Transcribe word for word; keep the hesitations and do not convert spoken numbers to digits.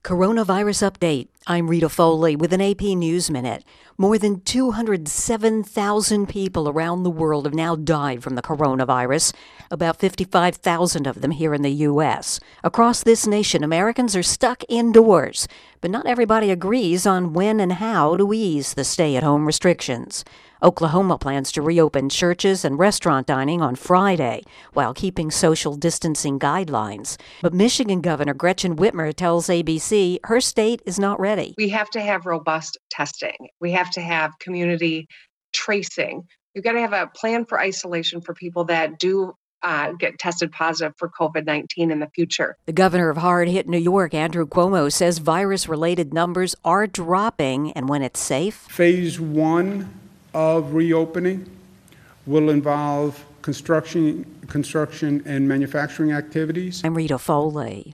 Coronavirus update. I'm Rita Foley with an A P News Minute. More than two hundred seven thousand people around the world have now died from the coronavirus, about fifty-five thousand of them here in the U S. Across this nation, Americans are stuck indoors, but not everybody agrees on when and how to ease the stay-at-home restrictions. Oklahoma plans to reopen churches and restaurant dining on Friday while keeping social distancing guidelines. But Michigan Governor Gretchen Whitmer tells A B C her state is not ready. We have to have robust testing. We have to have community tracing. We've got to have a plan for isolation for people that do uh, get tested positive for covid nineteen in the future. The governor of hard-hit New York, Andrew Cuomo, says virus-related numbers are dropping, and when it's safe. Phase one of reopening will involve construction, construction and manufacturing activities. I'm Rita Foley.